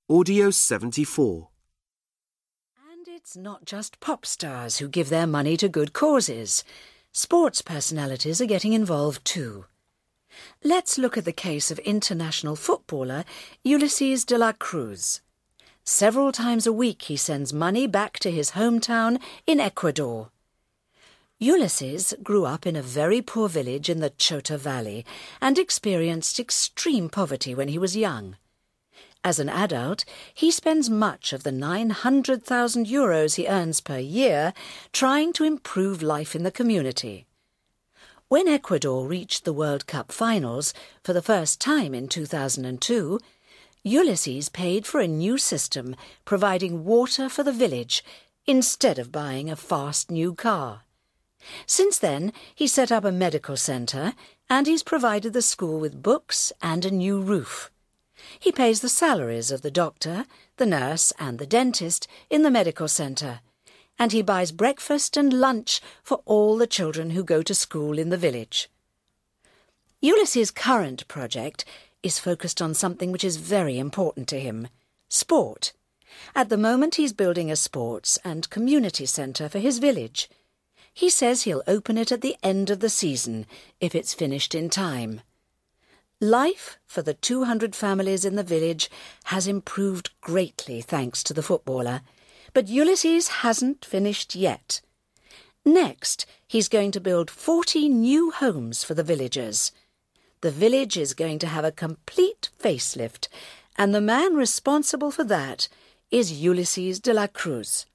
Audio 74. And it's not just pop stars who give their money to good causes. Sports personalities are getting involved too. Let's look at the case of international footballer Ulises de la Cruz. Several times a week he sends money back to his hometown in Ecuador. Ulises grew up in a very poor village in the Chota Valley and experienced extreme poverty when he was young. As an adult, he spends much of the 900,000 euros he earns per year trying to improve life in the community. When Ecuador reached the World Cup finals for the first time in 2002, Ulises paid for a new system providing water for the village instead of buying a fast new car. Since then, he set up a medical centre and he's provided the school with books and a new roof. He pays the salaries of the doctor, the nurse and the dentist in the medical centre, and he buys breakfast and lunch for all the children who go to school in the village. Ulises' current project is focused on something which is very important to him: sport. At the moment he's building a sports and community centre for his village. He says he'll open it at the end of the season, if it's finished in time. Life for the 200 families in the village has improved greatly thanks to the footballer, but Ulises hasn't finished yet. Next, he's going to build 40 new homes for the villagers. The village is going to have a complete facelift, and the man responsible for that is Ulises de la Cruz.